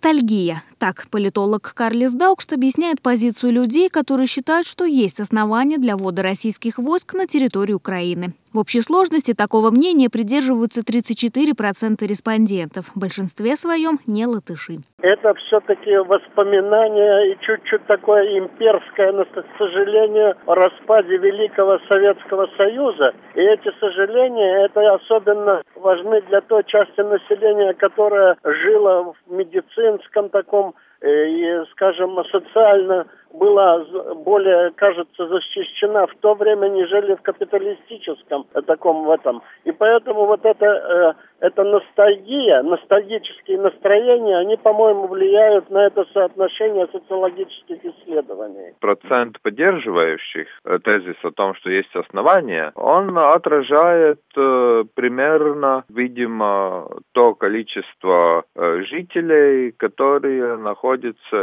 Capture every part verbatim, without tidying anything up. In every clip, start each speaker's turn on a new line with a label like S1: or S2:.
S1: Ностальгия. Так политолог Карлис Даукшт объясняет позицию людей, которые считают, что есть основания для ввода российских войск на территорию Украины. В общей сложности такого мнения придерживаются тридцать четыре процента респондентов. В большинстве своем не латыши.
S2: Это все-таки воспоминания и чуть-чуть такое имперское, но, к сожалению, о распаде Великого Советского Союза. И эти сожаления, это особенно важны для той части населения, которая жила в медицинском таком и, скажем, социально была более, кажется, защищена в то время, нежели в капиталистическом таком в этом. И поэтому вот это, это ностальгия, ностальгические настроения, они, по-моему, влияют на это соотношение социологических исследований.
S3: Процент поддерживающих тезис о том, что есть основания, он отражает э, примерно, видимо, то количество э, жителей, которые находятся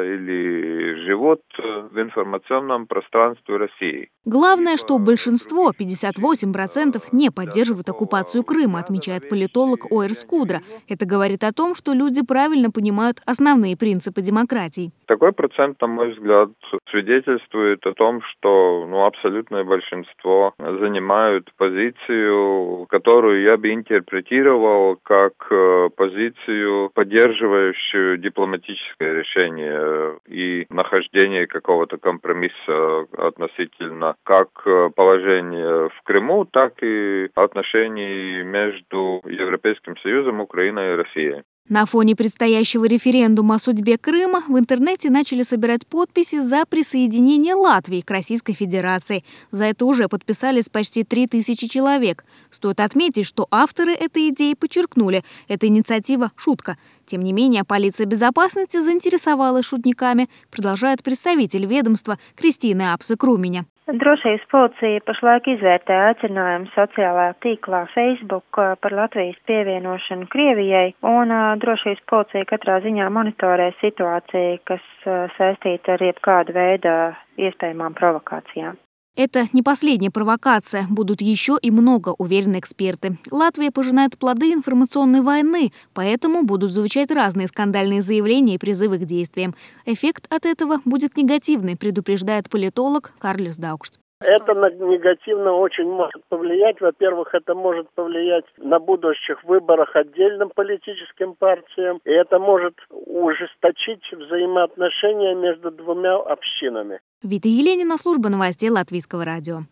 S3: или живут в информационном пространстве России.
S1: Главное, что большинство, пятьдесят восемь процентов, не поддерживают оккупацию Крыма, отмечает политолог Оир Скудра. Это говорит о том, что люди правильно понимают основные принципы демократии.
S3: Такой процент, на мой взгляд, свидетельствует о том, что ну, абсолютное большинство занимают позицию, которую я бы интерпретировал как позицию, поддерживающую дипломатическое решение и нахождение какого-то компромисса относительно как положения в Крыму, так и отношений между Европейским Союзом, Украиной и Россией.
S1: На фоне предстоящего референдума о судьбе Крыма в интернете начали собирать подписи за присоединение Латвии к Российской Федерации. За это уже подписались почти три тысячи человек. Стоит отметить, что авторы этой идеи подчеркнули, эта инициатива – шутка. Тем не менее, полиция безопасности заинтересовалась шутниками, продолжает представитель ведомства Кристина Апсе-Krūmiņa.
S4: Drošības policija pašlaik izvērtē aicinājumu sociālajā tīklā Facebook par Latvijas pievienošanu Krievijai, un drošības policija katrā ziņā monitorē situāciju, kas saistīta ar jebkādu veidu iespējamām provokācijām.
S1: Это не последняя провокация. Будут еще и много, уверены эксперты. Латвия пожинает плоды информационной войны, поэтому будут звучать разные скандальные заявления и призывы к действиям. Эффект от этого будет негативный, предупреждает политолог Карлис Даукшт.
S2: Это негативно очень может повлиять. Во-первых, это может повлиять на будущих выборах отдельным политическим партиям, и это может ужесточить взаимоотношения между двумя общинами.
S1: Вита Еленина, служба новостей Латвийского радио.